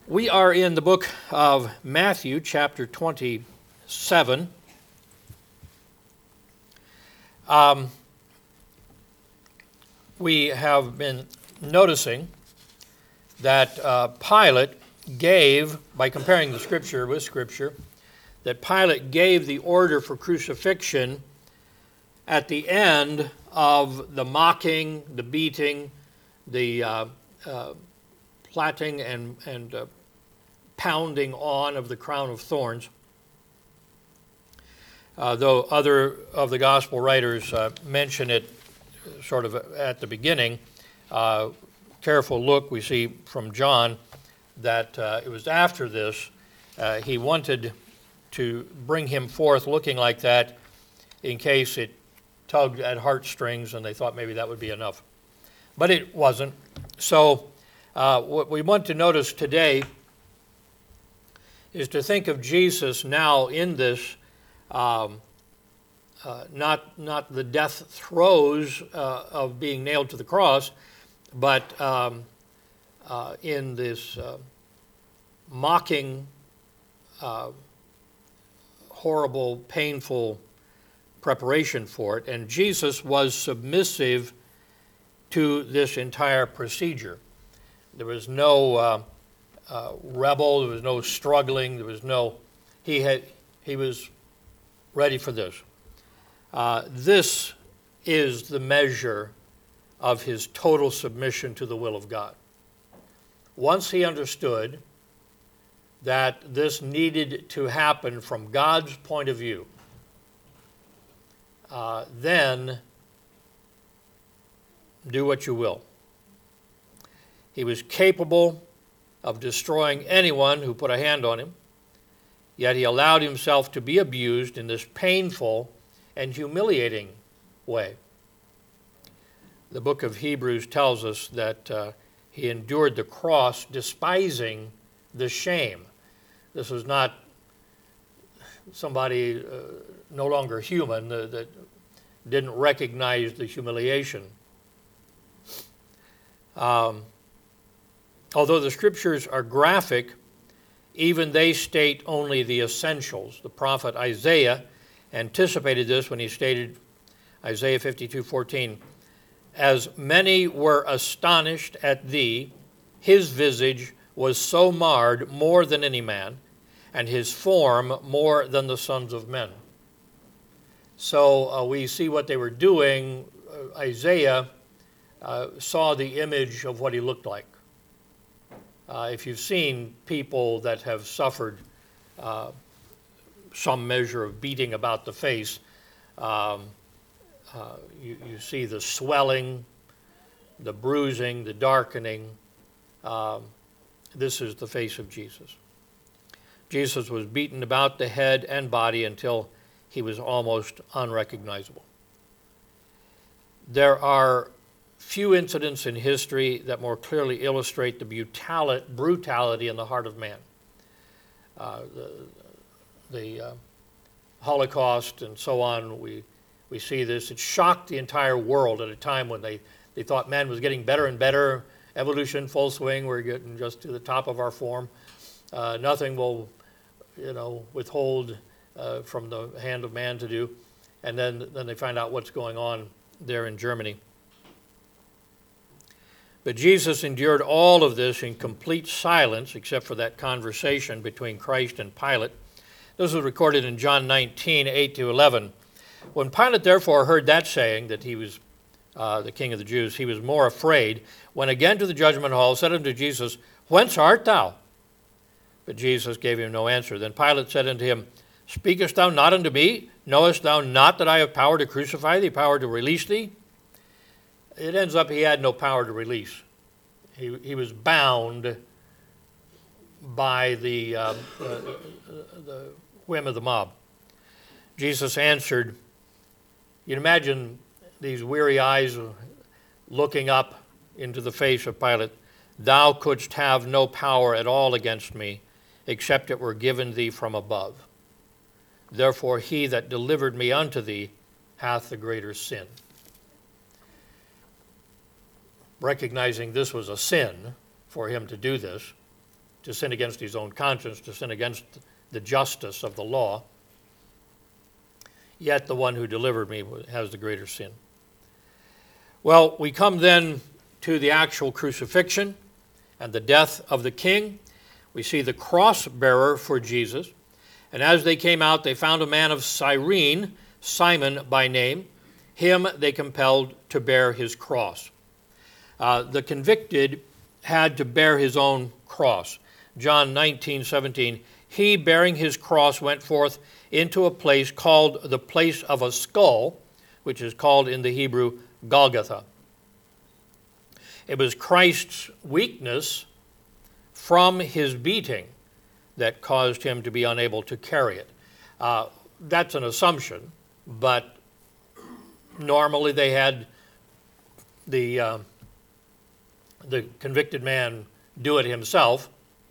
We are in the book of Matthew, chapter 27. We have been noticing that Pilate gave, by comparing the Scripture with Scripture, that Pilate gave the order for crucifixion at the end of the mocking, the beating, the plaiting and pounding on of the crown of thorns. Though other of the gospel writers mention it sort of at the beginning, careful look, we see from John that it was after this he wanted to bring him forth looking like that in case it tugged at heartstrings and they thought maybe that would be enough. But it wasn't. So what we want to notice today is to think of Jesus now in this, not the death throes of being nailed to the cross, but in this mocking, horrible, painful preparation for it. And Jesus was submissive to this entire procedure. There was no rebel, there was no struggling, there was no, he was ready for this. This is the measure of his total submission to the will of God. Once he understood that this needed to happen from God's point of view, then do what you will. He was capable of destroying anyone who put a hand on him, yet he allowed himself to be abused in this painful and humiliating way. The book of Hebrews tells us that he endured the cross, despising the shame. This was not somebody no longer human that didn't recognize the humiliation. Although the Scriptures are graphic, even they state only the essentials. The prophet Isaiah anticipated this when he stated, Isaiah 52:14, "As many were astonished at thee, his visage was so marred more than any man, and his form more than the sons of men." So we see what they were doing. Isaiah saw the image of what he looked like. If you've seen people that have suffered some measure of beating about the face, you see the swelling, the bruising, the darkening. This is the face of Jesus. Jesus was beaten about the head and body until he was almost unrecognizable. There are few incidents in history that more clearly illustrate the brutality in the heart of man. The Holocaust and so on, we see this. It shocked the entire world at a time when they thought man was getting better and better. Evolution, full swing, we're getting just to the top of our form. Nothing will, withhold from the hand of man to do. And then they find out what's going on there in Germany. But Jesus endured all of this in complete silence, except for that conversation between Christ and Pilate. This was recorded in John 19:8-11. When Pilate therefore heard that saying, that he was the king of the Jews, he was more afraid, went again to the judgment hall, said unto Jesus, "Whence art thou?" But Jesus gave him no answer. Then Pilate said unto him, "Speakest thou not unto me? Knowest thou not that I have power to crucify thee, power to release thee?" It ends up he had no power to release. He was bound by the whim of the mob. Jesus answered, you can imagine these weary eyes looking up into the face of Pilate. "Thou couldst have no power at all against me, except it were given thee from above. Therefore he that delivered me unto thee hath the greater sin." recognizing this was a sin for him to do this, to sin against his own conscience, to sin against the justice of the law. Yet the one who delivered me has the greater sin. Well, we come then to the actual crucifixion and the death of the king. We see the cross bearer for Jesus. And as they came out, they found a man of Cyrene, Simon by name. Him they compelled to bear his cross. The convicted had to bear his own cross. John 19:17, he bearing his cross went forth into a place called the place of a skull, which is called in the Hebrew Golgotha. It was Christ's weakness from his beating that caused him to be unable to carry it. That's an assumption, but normally they had the convicted man do it himself.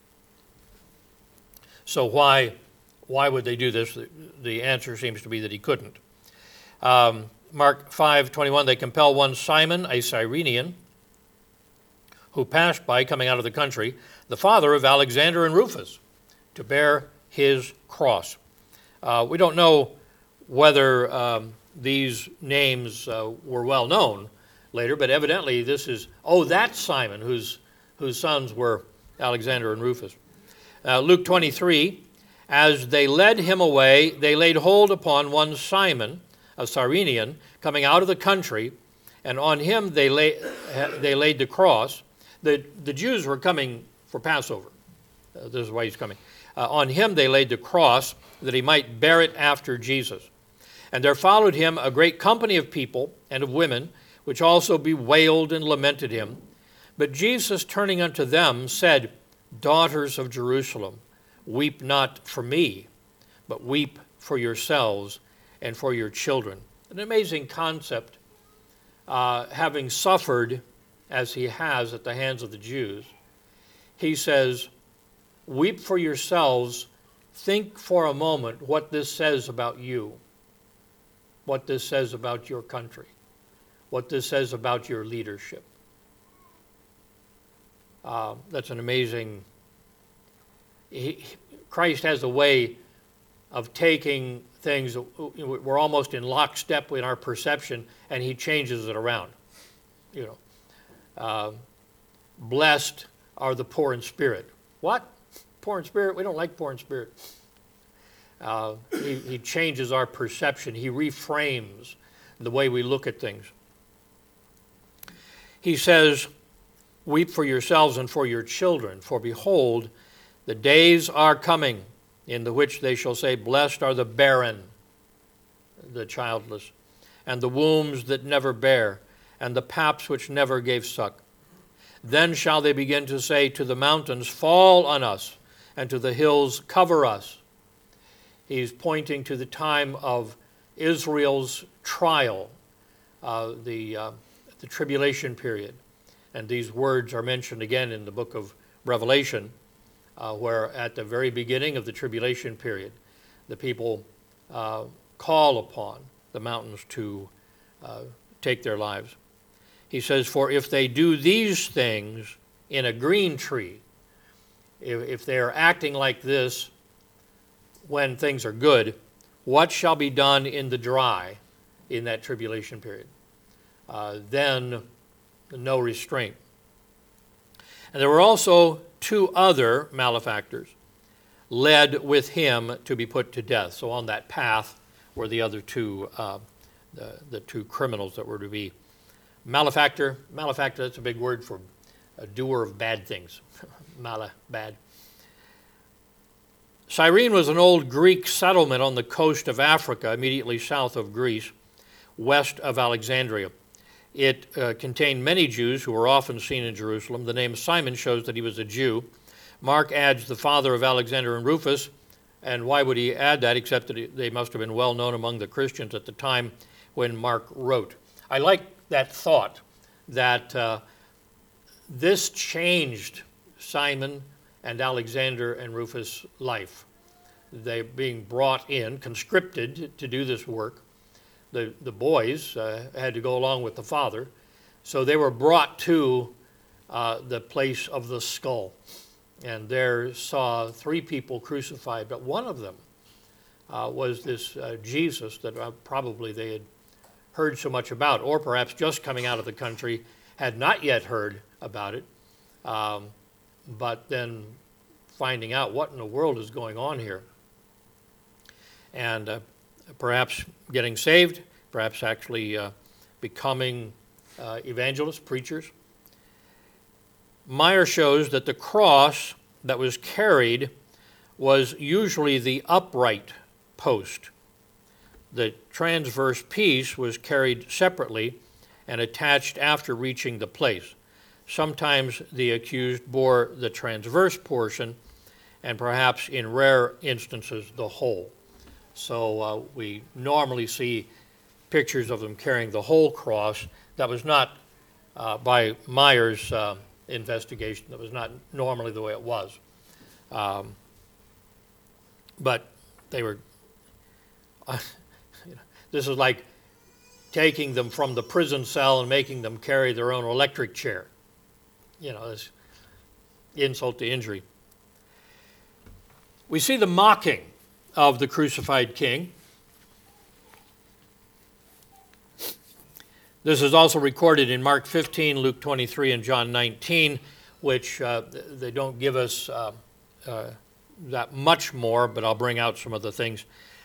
So why would they do this? The answer seems to be that he couldn't. Mark 5:21, they compel one Simon, a Cyrenian, who passed by coming out of the country, the father of Alexander and Rufus, to bear his cross. We don't know whether these names were well known later, but evidently this is, that's Simon, whose sons were Alexander and Rufus. Luke 23, as they led him away, they laid hold upon one Simon, a Cyrenian, coming out of the country, and on him they laid the cross. The Jews were coming for Passover. This is why he's coming. On him they laid the cross, that he might bear it after Jesus. And there followed him a great company of people and of women, which also bewailed and lamented him. But Jesus, turning unto them, said, Daughters of Jerusalem, weep not for me, but weep for yourselves and for your children. An amazing concept, having suffered as he has at the hands of the Jews. He says, weep for yourselves. Think for a moment what this says about you, what this says about your country, what this says about your leadership. That's an amazing... Christ has a way of taking things, we're almost in lockstep in our perception, and he changes it around. Blessed are the poor in spirit. What? Poor in spirit? We don't like poor in spirit. He changes our perception. He reframes the way we look at things. He says, weep for yourselves and for your children, for behold, the days are coming in the which they shall say, blessed are the barren, the childless, and the wombs that never bare, and the paps which never gave suck. Then shall they begin to say to the mountains, fall on us, and to the hills, cover us. He's pointing to the time of Israel's trial, the tribulation period. And these words are mentioned again in the book of Revelation, where at the very beginning of the tribulation period, the people call upon the mountains to take their lives. He says, for if they do these things in a green tree, if they are acting like this when things are good, what shall be done in the dry in that tribulation period? Then no restraint. And there were also two other malefactors led with him to be put to death. So on that path were the other two, the two criminals that were to be malefactor. Malefactor, that's a big word for a doer of bad things. Bad. Cyrene was an old Greek settlement on the coast of Africa, immediately south of Greece, west of Alexandria. It contained many Jews who were often seen in Jerusalem. The name Simon shows that he was a Jew. Mark adds the father of Alexander and Rufus, and why would he add that except that they must have been well known among the Christians at the time when Mark wrote. I like that thought that this changed Simon and Alexander and Rufus' life. They being brought in, conscripted to do this work. The boys had to go along with the father, so they were brought to the place of the skull. and there saw three people crucified, but one of them was this Jesus that probably they had heard so much about, or perhaps just coming out of the country had not yet heard about it, but then finding out what in the world is going on here. And perhaps getting saved, perhaps actually becoming evangelists, preachers. Meyer shows that the cross that was carried was usually the upright post. The transverse piece was carried separately and attached after reaching the place. Sometimes the accused bore the transverse portion, and perhaps in rare instances the whole. So we normally see pictures of them carrying the whole cross. That was not, by Meyer's investigation, that was not normally the way it was. But they were, this is like taking them from the prison cell and making them carry their own electric chair. You know, it's insult to injury. We see the mocking of the crucified king. This is also recorded in Mark 15, Luke 23, and John 19, which they don't give us that much more, but I'll bring out some of the things.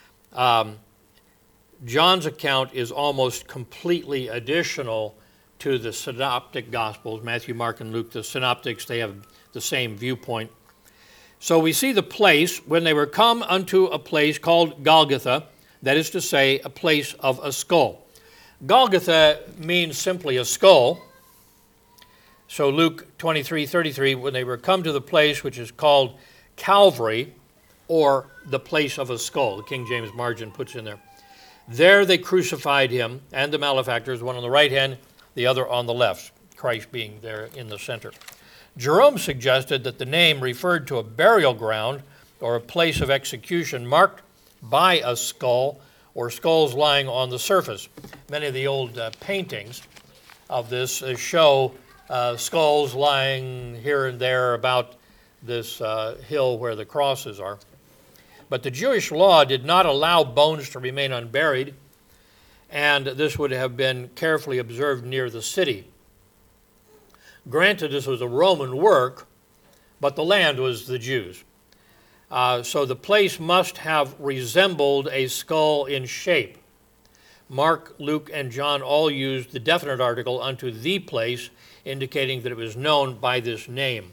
John's account is almost completely additional to the synoptic gospels, Matthew, Mark, and Luke. The synoptics, they have the same viewpoint. So we see the place, when they were come unto a place called Golgotha, that is to say, a place of a skull. Golgotha means simply a skull. So Luke 23:33, when they were come to the place which is called Calvary, or the place of a skull, the King James margin puts in there. There they crucified him and the malefactors, one on the right hand, the other on the left, Christ being there in the center. Jerome suggested that the name referred to a burial ground or a place of execution marked by a skull or skulls lying on the surface. Many of the old paintings of this show skulls lying here and there about this hill where the crosses are. But the Jewish law did not allow bones to remain unburied, and this would have been carefully observed near the city. Granted, this was a Roman work, but the land was the Jews. So the place must have resembled a skull in shape. Mark, Luke, and John all used the definite article unto the place, indicating that it was known by this name.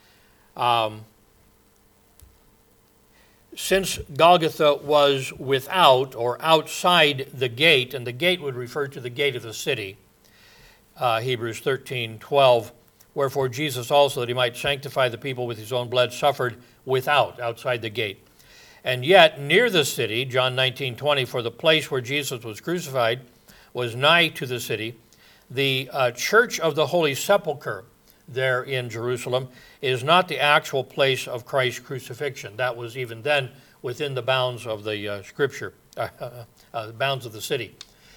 Since Golgotha was without or outside the gate, and the gate would refer to the gate of the city, Hebrews 13:12, wherefore Jesus also, that he might sanctify the people with his own blood, suffered without, outside the gate. And yet near the city, John 19:20, for the place where Jesus was crucified was nigh to the city. The Church of the Holy Sepulchre there in Jerusalem is not the actual place of Christ's crucifixion. That was even then within the bounds of the Scripture, the bounds of the city.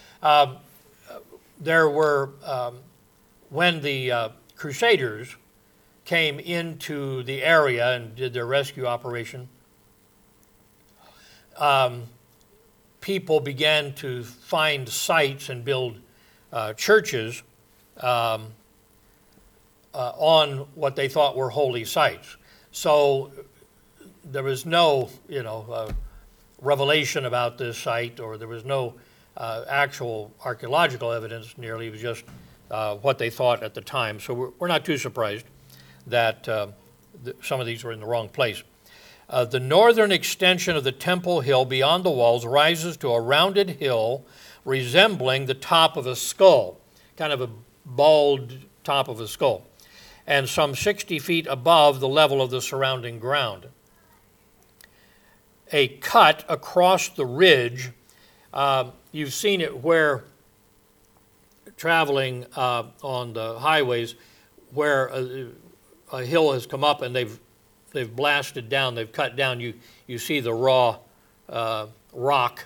There were, when the Crusaders came into the area and did their rescue operation, people began to find sites and build churches on what they thought were holy sites. So there was no, revelation about this site, or there was no actual archaeological evidence nearly. It was just what they thought at the time. So we're not too surprised that some of these were in the wrong place. The northern extension of the Temple Hill beyond the walls rises to a rounded hill resembling the top of a skull, kind of a bald top of a skull, and some 60 feet above the level of the surrounding ground. A cut across the ridge, you've seen it where traveling on the highways, where a hill has come up and they've blasted down, they've cut down. You see the raw rock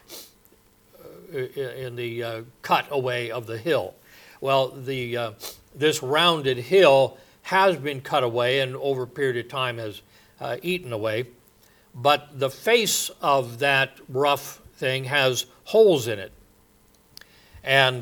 in the cut away of the hill. Well, this rounded hill has been cut away and over a period of time has eaten away. But the face of that rough thing has holes in it. And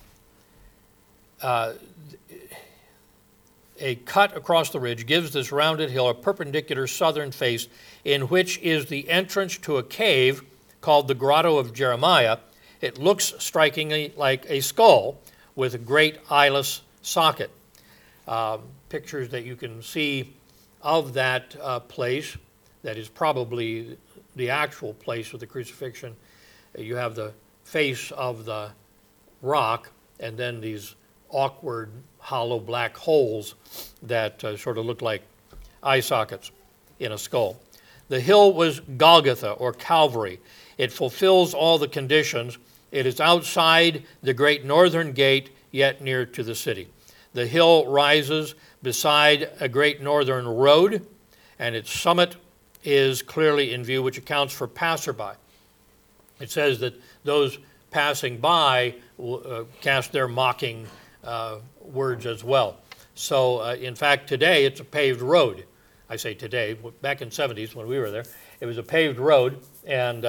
a cut across the ridge gives this rounded hill a perpendicular southern face, in which is the entrance to a cave called the Grotto of Jeremiah. It looks strikingly like a skull with a great eyeless socket. Pictures that you can see of that place, that is probably the actual place of the crucifixion. You have the face of the rock and then these awkward hollow black holes that sort of look like eye sockets in a skull. The hill was Golgotha, or Calvary. It fulfills all the conditions. It is outside the great northern gate, yet near to the city. The hill rises beside a great northern road, and its summit is clearly in view, which accounts for passerby. It says that those passing by cast their mocking words as well. So, in fact, today it's a paved road. I say today. Back in the 70s when we were there, it was a paved road, and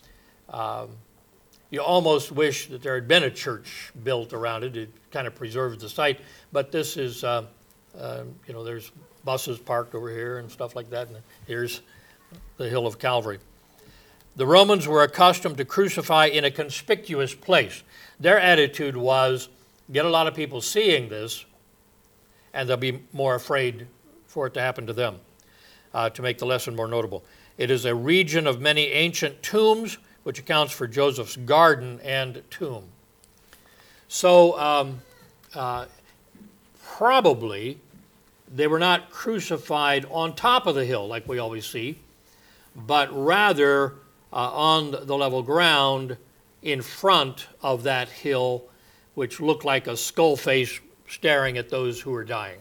you almost wish that there had been a church built around it. It kind of preserves the site. But this is, there's buses parked over here and stuff like that, and here's the hill of Calvary. The Romans were accustomed to crucify in a conspicuous place. Their attitude was, get a lot of people seeing this, and they'll be more afraid for it to happen to them, to make the lesson more notable. It is a region of many ancient tombs, which accounts for Joseph's garden and tomb. So probably they were not crucified on top of the hill like we always see, but rather on the level ground in front of that hill, which looked like a skull face staring at those who were dying.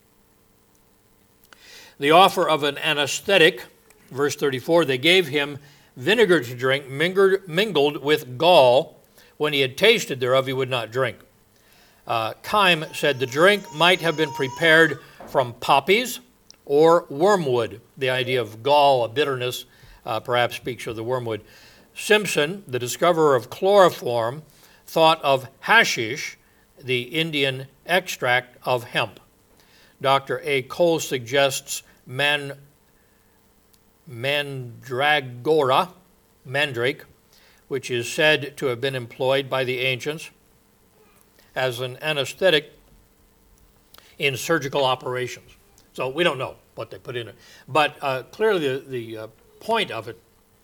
The offer of an anesthetic, verse 34, they gave him vinegar to drink mingled with gall. When he had tasted thereof, he would not drink. Keim said the drink might have been prepared from poppies or wormwood. The idea of gall, a bitterness, perhaps speaks of the wormwood. Simpson, the discoverer of chloroform, thought of hashish, the Indian extract of hemp. Dr. A. Cole suggests mandragora, mandrake, which is said to have been employed by the ancients as an anesthetic in surgical operations. So we don't know what they put in it. But clearly the point of it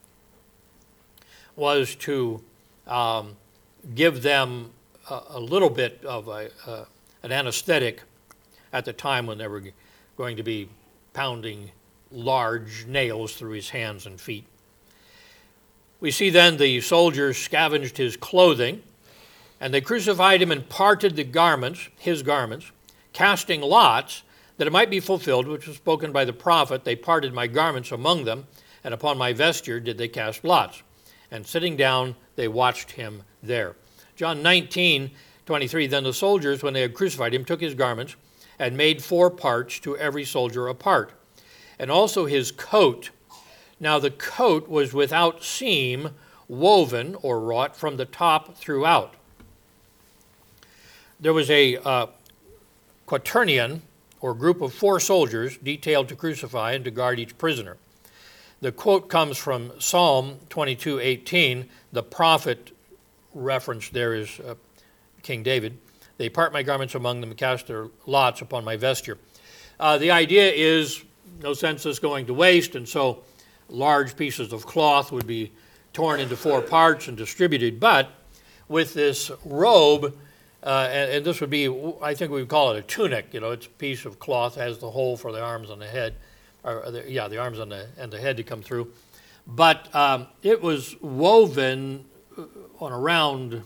was to give them a little bit of an anesthetic at the time when they were going to be pounding large nails through his hands and feet. We see then the soldiers scavenged his clothing, and they crucified him and parted the garments, his garments, casting lots, that it might be fulfilled, which was spoken by the prophet, they parted my garments among them, and upon my vesture did they cast lots. And sitting down, they watched him there. John 19:23, then the soldiers, when they had crucified him, took his garments and made 4 parts, to every soldier a part, and also his coat. Now the coat was without seam, woven or wrought from the top throughout. There was a quaternion, or group of 4 soldiers, detailed to crucify and to guard each prisoner. The quote comes from Psalm 22:18. The prophet referenced there is King David. They part my garments among them and cast their lots upon my vesture. The idea is no census going to waste, and so large pieces of cloth would be torn into 4 parts and distributed. But with this robe, and this would be, I think we would call it a tunic. It's a piece of cloth, has the hole for the arms and the head, the arms and the head to come through. But it was woven on a round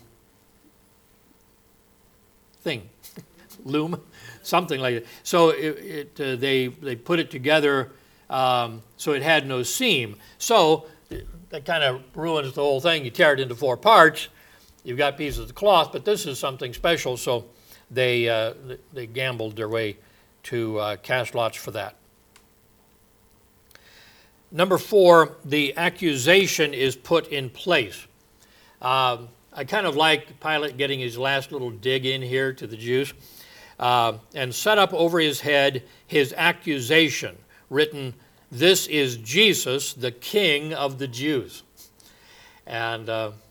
thing, loom, something like that. So they put it together so it had no seam. So that kind of ruins the whole thing. You tear it into 4 parts. You've got pieces of cloth, but this is something special. So they gambled their way to cast lots for that. Number 4, the accusation is put in place. I kind of like Pilate getting his last little dig in here to the Jews, and set up over his head his accusation, written, "This is Jesus, the King of the Jews." And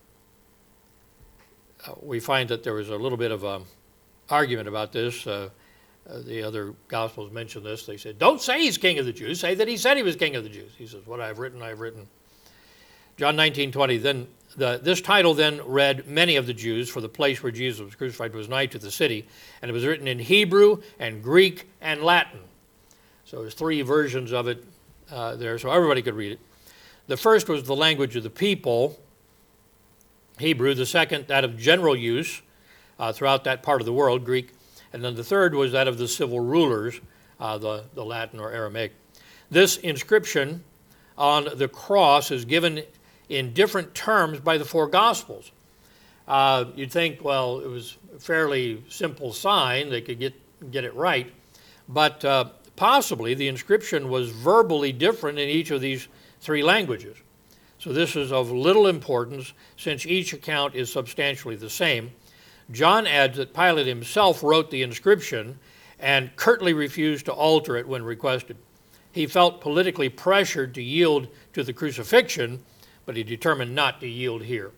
we find that there was a little bit of an argument about this. The other Gospels mention this. They said, "Don't say he's King of the Jews. Say that he said he was King of the Jews." He says, "What I've written, I've written." John 19:20, this title then read, "Many of the Jews, for the place where Jesus was crucified was nigh to the city, and it was written in Hebrew and Greek and Latin." So there's 3 versions of it there, so everybody could read it. The first was the language of the people, Hebrew. The second, that of general use throughout that part of the world, Greek. And then the third was that of the civil rulers, the Latin or Aramaic. This inscription on the cross is given in different terms by the 4 Gospels. You'd think, well, it was a fairly simple sign. They could get it right. But possibly the inscription was verbally different in each of these 3 languages. So this is of little importance since each account is substantially the same. John adds that Pilate himself wrote the inscription and curtly refused to alter it when requested. He felt politically pressured to yield to the crucifixion, but he determined not to yield here.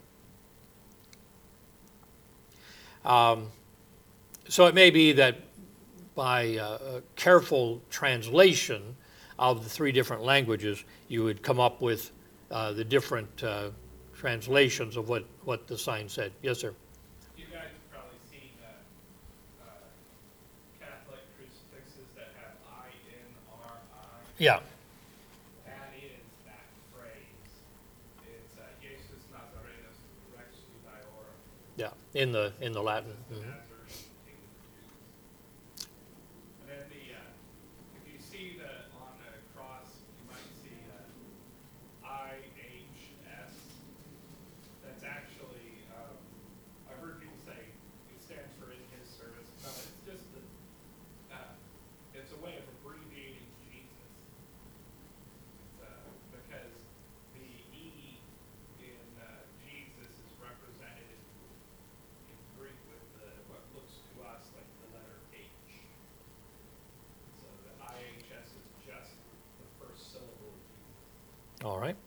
So it may be that by careful translation of the 3 different languages, you would come up with the different translations of what the sign said. Yes, sir? You guys have probably seen Catholic crucifixes that have I-N-R-I. Yeah. That is that phrase. It's Jesus Nazarenus Rex Judaeorum. Yeah, in the Latin. Mm-hmm. And then if you see on the cross, you might see IHS. That's actually, I've heard people say it stands for in his service. No, it's just it's a way of abbreviating Jesus. Because the E in Jesus is represented in Greek with what looks to us like the letter H. So the IHS is just the first syllable of Jesus. All right.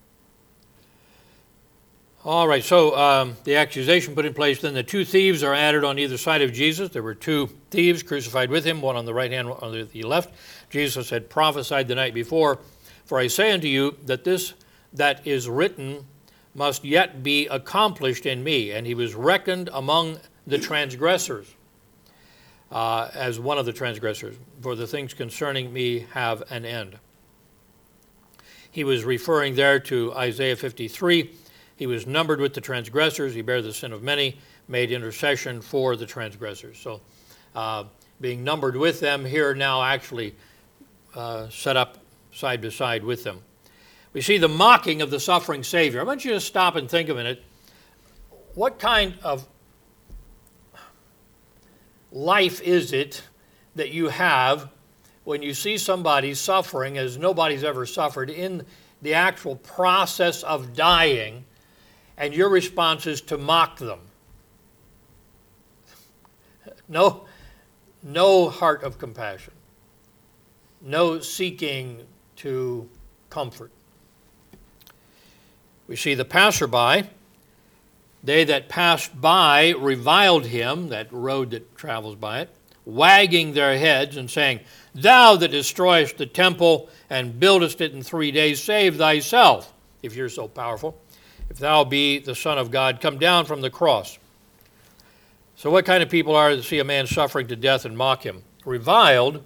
All right, so the accusation put in place, then the 2 thieves are added on either side of Jesus. There were 2 thieves crucified with him, one on the right hand, one on the left. Jesus had prophesied the night before, "For I say unto you that this that is written must yet be accomplished in me." And he was reckoned among the transgressors, as one of the transgressors. "For the things concerning me have an end." He was referring there to Isaiah 53. He was numbered with the transgressors. He bare the sin of many, made intercession for the transgressors. So being numbered with them here now actually set up side by side with them. We see the mocking of the suffering Savior. I want you to stop and think a minute. What kind of life is it that you have when you see somebody suffering as nobody's ever suffered in the actual process of dying, and your response is to mock them? No heart of compassion. No seeking to comfort. We see the passerby. They that passed by reviled him, that road that travels by it, wagging their heads and saying, "Thou that destroyest the temple and buildest it in 3 days, save thyself, if you're so powerful. If thou be the Son of God, come down from the cross." So what kind of people are to see a man suffering to death and mock him? Reviled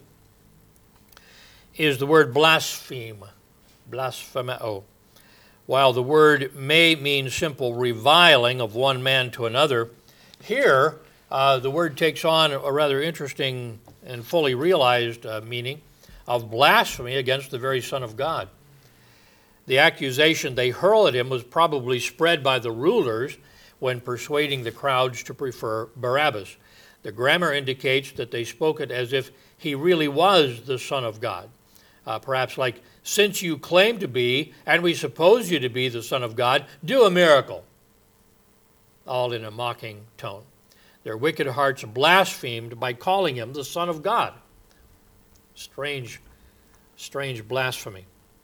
is the word blaspheme, blasphemeo. While the word may mean simple reviling of one man to another, here the word takes on a rather interesting and fully realized meaning of blasphemy against the very Son of God. The accusation they hurl at him was probably spread by the rulers when persuading the crowds to prefer Barabbas. The grammar indicates that they spoke it as if he really was the Son of God. Perhaps like, since you claim to be, and we suppose you to be the Son of God, do a miracle. All in a mocking tone. Their wicked hearts blasphemed by calling him the Son of God. Strange blasphemy.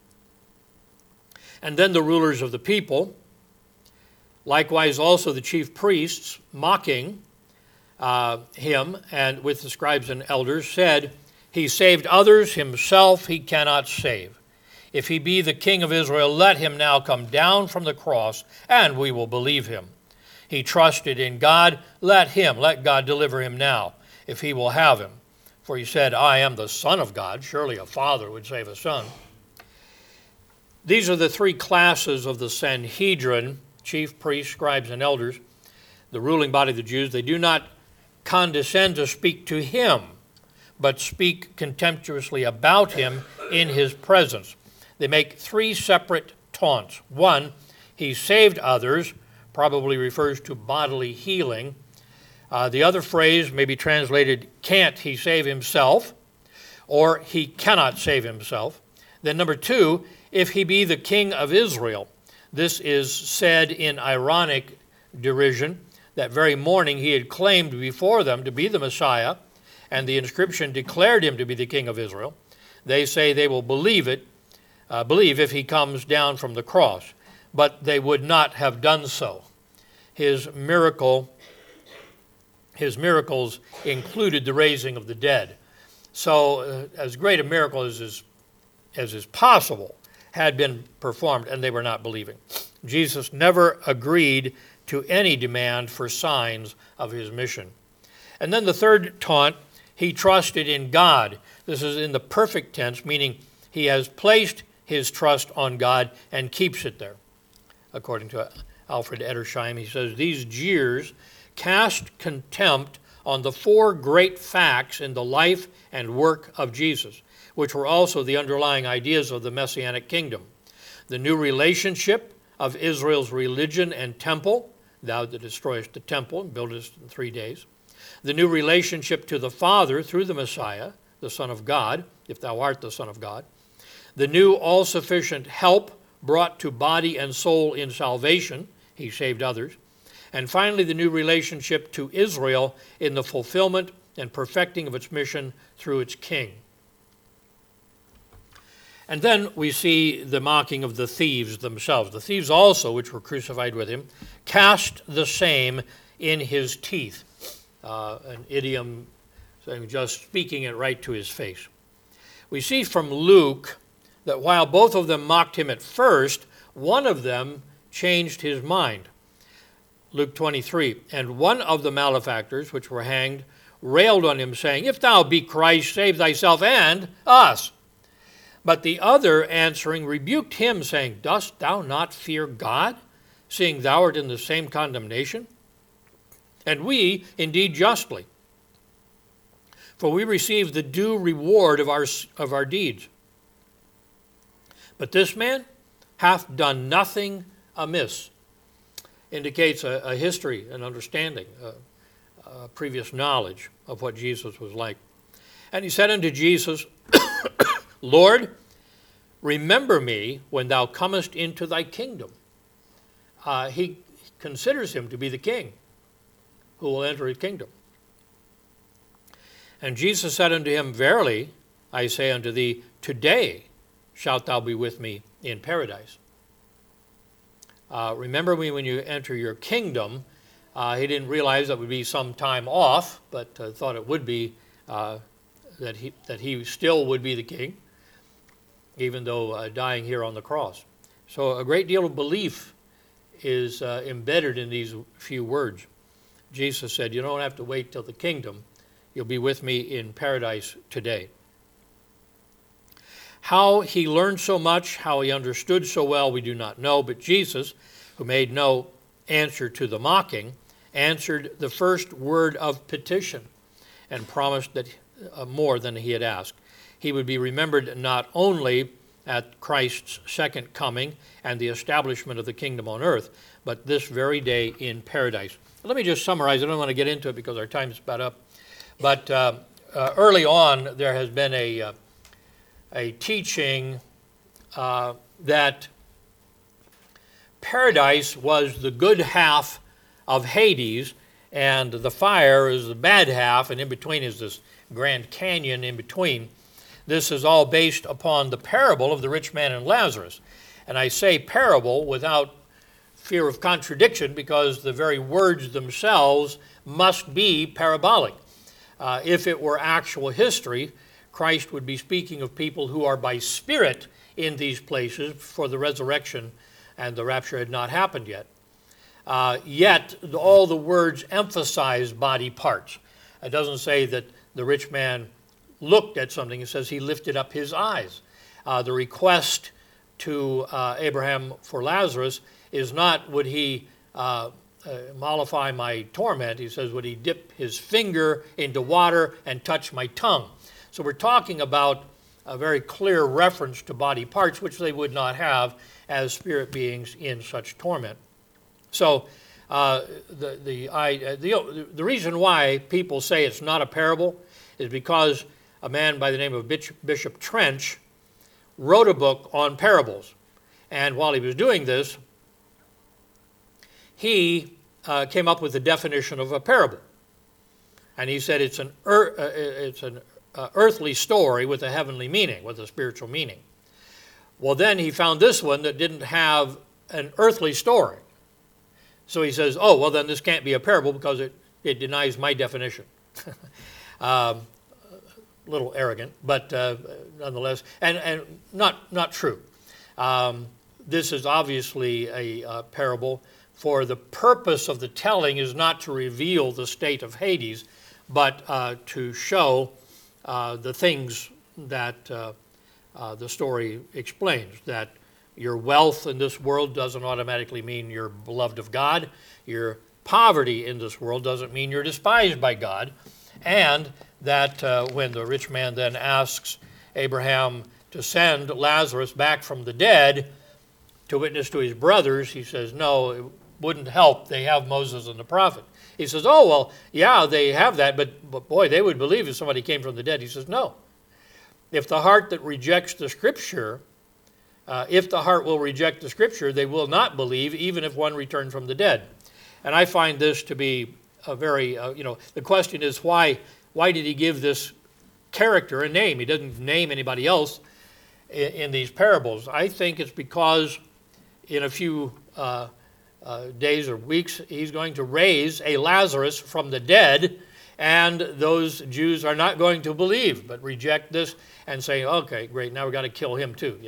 And then the rulers of the people, likewise also the chief priests, mocking him, and with the scribes and elders, said, he saved others, himself he cannot save. If he be the King of Israel, let him now come down from the cross, and we will believe him. He trusted in God, let God deliver him now, if he will have him. For he said, I am the Son of God. Surely a father would save a son. These are the three classes of the Sanhedrin, chief priests, scribes, and elders, the ruling body of the Jews. They do not condescend to speak to him, but speak contemptuously about him in his presence. They make three separate taunts. One, he saved others, probably refers to bodily healing. The other phrase may be translated, can't he save himself, or he cannot save himself. Then number two, if he be the King of Israel. This is said in ironic derision. That very morning he had claimed before them to be the Messiah, and the inscription declared him to be the King of Israel. They say they will believe if he comes down from the cross, but they would not have done so. His miracles included the raising of the dead. So as great a miracle as is possible had been performed, and they were not believing. Jesus never agreed to any demand for signs of his mission. And then the third taunt, he trusted in God. This is in the perfect tense, meaning he has placed his trust on God and keeps it there. According to Alfred Edersheim, he says, these jeers cast contempt on the four great facts in the life and work of Jesus, which were also the underlying ideas of the Messianic kingdom. The new relationship of Israel's religion and temple, thou that destroyest the temple and buildest in 3 days. The new relationship to the Father through the Messiah, the Son of God, if thou art the Son of God. The new all-sufficient help brought to body and soul in salvation, he saved others. And finally, the new relationship to Israel in the fulfillment and perfecting of its mission through its king. And then we see the mocking of the thieves themselves. The thieves also, which were crucified with him, cast the same in his teeth. An idiom saying just speaking it right to his face. We see from Luke that while both of them mocked him at first, one of them changed his mind. Luke 23, and one of the malefactors which were hanged railed on him, saying, if thou be Christ, save thyself and us. But the other answering rebuked him, saying, dost thou not fear God, seeing thou art in the same condemnation? And we indeed justly, for we receive the due reward of our deeds. But this man hath done nothing amiss. Indicates a history, an understanding, a previous knowledge of what Jesus was like. And he said unto Jesus, Lord, remember me when thou comest into thy kingdom. He considers him to be the king who will enter his kingdom. And Jesus said unto him, verily, I say unto thee, today shalt thou be with me in paradise. Remember me when you enter your kingdom. He didn't realize that would be some time off, but thought it would be that he still would be the king, even though dying here on the cross. So a great deal of belief is embedded in these few words. Jesus said, you don't have to wait till the kingdom. You'll be with me in paradise today. How he learned so much, how he understood so well, we do not know. But Jesus, who made no answer to the mocking, answered the first word of petition and promised that more than he had asked. He would be remembered not only at Christ's second coming and the establishment of the kingdom on earth, but this very day in paradise. Let me just summarize. I don't want to get into it because our time's about up. But early on, there has been a teaching that paradise was the good half of Hades, and the fire is the bad half, and in between is this Grand Canyon in between. This is all based upon the parable of the rich man and Lazarus. And I say parable without fear of contradiction because the very words themselves must be parabolic. If it were actual history, Christ would be speaking of people who are by spirit in these places, for the resurrection and the rapture had not happened yet. Yet all the words emphasize body parts. It doesn't say that the rich man looked at something. It says he lifted up his eyes. The request to Abraham for Lazarus is not, would he mollify my torment? He says, would he dip his finger into water and touch my tongue? So we're talking about a very clear reference to body parts, which they would not have as spirit beings in such torment. So the reason why people say it's not a parable is because a man by the name of Bishop Trench wrote a book on parables. And while he was doing this, he came up with the definition of a parable. And he said it's an earthly story with a heavenly meaning, with a spiritual meaning. Well, then he found this one that didn't have an earthly story. So he says, oh, well, then this can't be a parable because it denies my definition. A little arrogant, but nonetheless, and not true. This is obviously a parable, for the purpose of the telling is not to reveal the state of Hades, but to show the things that the story explains, that your wealth in this world doesn't automatically mean you're beloved of God. Your poverty in this world doesn't mean you're despised by God. And that when the rich man then asks Abraham to send Lazarus back from the dead to witness to his brothers, he says, no, it wouldn't help. They have Moses and the prophet. He says, oh, well, yeah, they have that, but boy, they would believe if somebody came from the dead. He says, no. If the heart that rejects the Scripture, if the heart will reject the Scripture, they will not believe, even if one returned from the dead. And I find this to be a very, the question is why did he give this character a name? He doesn't name anybody else in these parables. I think it's because in a few days or weeks, he's going to raise a Lazarus from the dead, and those Jews are not going to believe, but reject this and say, okay, great, now we've got to kill him too,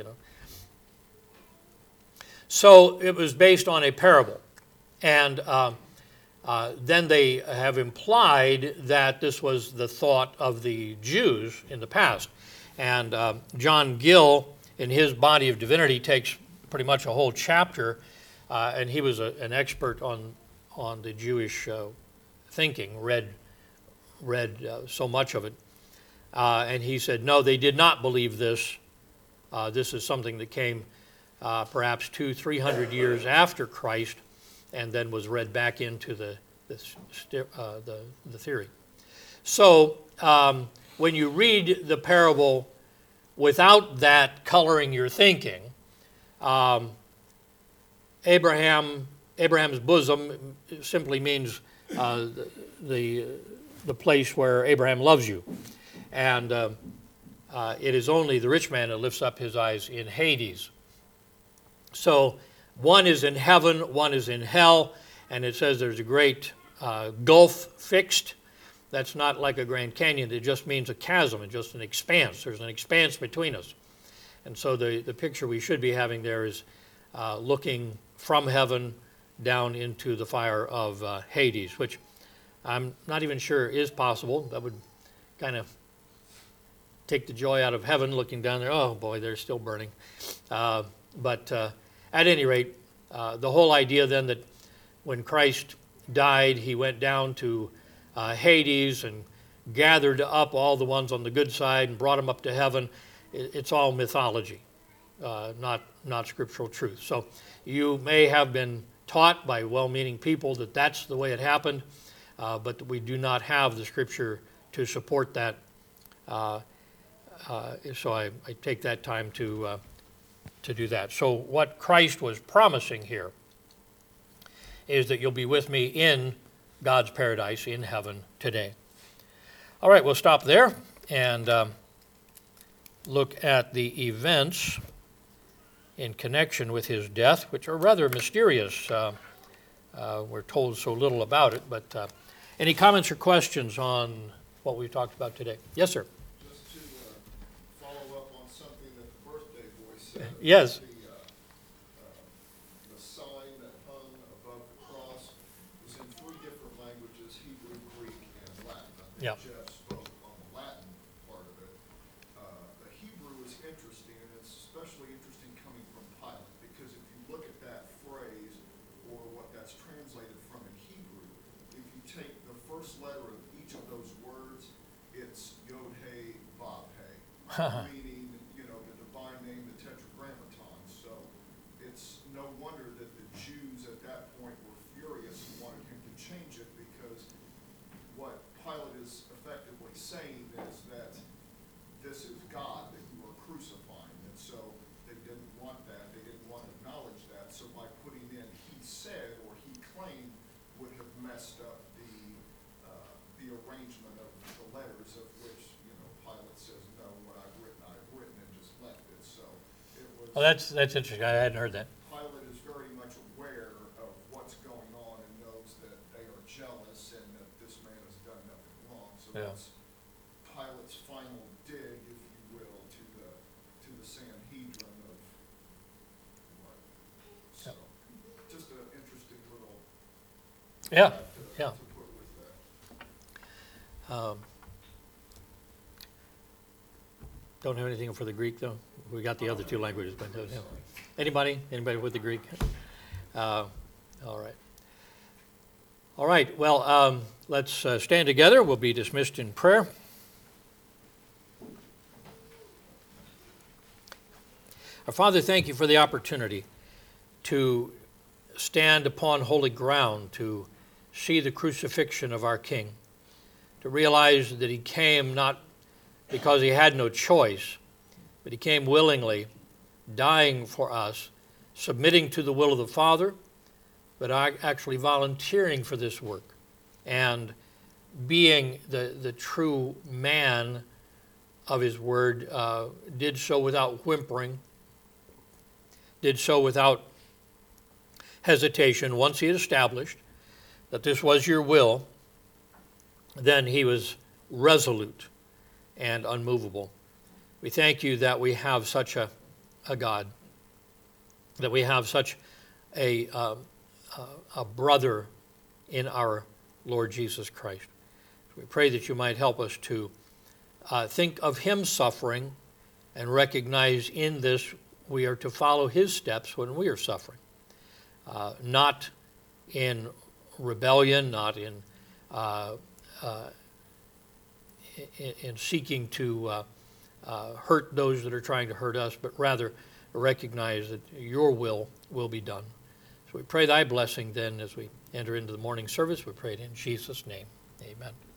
So it was based on a parable. And then they have implied that this was the thought of the Jews in the past. And John Gill, in his Body of Divinity, takes pretty much a whole chapter, and he was an expert on the Jewish thinking, read so much of it. And he said, no, they did not believe this. This is something that came perhaps 200-300 years after Christ, and then was read back into the theory. So when you read the parable without that coloring your thinking, Abraham's bosom simply means the place where Abraham loves you. And it is only the rich man that lifts up his eyes in Hades. So one is in heaven, one is in hell, and it says there's a great gulf fixed. That's not like a Grand Canyon. It just means a chasm, and just an expanse. There's an expanse between us. And so the picture we should be having there is looking from heaven down into the fire of Hades, which I'm not even sure is possible. That would kind of take the joy out of heaven, looking down there. Oh, boy, they're still burning. But at any rate, the whole idea then that when Christ died, he went down to Hades and gathered up all the ones on the good side and brought them up to heaven, it's all mythology, not scriptural truth. So you may have been taught by well-meaning people that that's the way it happened, but we do not have the scripture to support that. So I take that time to do that. So what Christ was promising here is that you'll be with me in God's paradise in heaven today. All right, we'll stop there and look at the events in connection with his death, which are rather mysterious. We're told so little about it, but any comments or questions on what we've talked about today? Yes, sir. Just to follow up on something that the birthday boy said. Yes. The sign that hung above the cross was in 3 different languages, Hebrew, Greek, and Latin. I think Yeah. Jeff spoke on the Latin part of it. The Hebrew is interesting, and it's especially interesting coming from Pilate, because if you look at that phrase, or what that's translated from in Hebrew, if you take the first letter of each of those words, it's Yod-He, Vav-He, meaning, the divine name, the Tetragrammaton. So it's no wonder that the Jews at that point were furious and wanted him to change it, because what Pilate is effectively saying is that this is God that you are crucifying. And so they didn't want that. They didn't want to acknowledge that. So by putting in he said or he claimed would have messed up the arrangement of the letters, of which, Pilate says, no, what I've written, and just left it. So it was. Oh, that's interesting. I hadn't heard that. Pilate is very much aware of what's going on and knows that they are jealous and that this man has done nothing wrong. So Yeah. that's Pilate's final dig, if you will, to the Sanhedrin of what. So just an interesting little Yeah, to yeah. put with that. Don't have anything for the Greek, though? We got the other 2 languages, but yeah. Anybody with the Greek? All right. All right, well, let's stand together. We'll be dismissed in prayer. Our Father, thank you for the opportunity to stand upon holy ground, to see the crucifixion of our King, to realize that he came not because he had no choice, but he came willingly, dying for us, submitting to the will of the Father, but actually volunteering for this work, and being the true man of his word, did so without whimpering, did so without hesitation. Once he had established that this was your will, then he was resolute and unmovable. We thank you that we have such a God, that we have such a brother in our Lord Jesus Christ. We pray that you might help us to think of him suffering and recognize in this we are to follow his steps when we are suffering. Not in rebellion, not in seeking to hurt those that are trying to hurt us, but rather recognize that your will be done. So we pray thy blessing then as we enter into the morning service. We pray it in Jesus' name. Amen.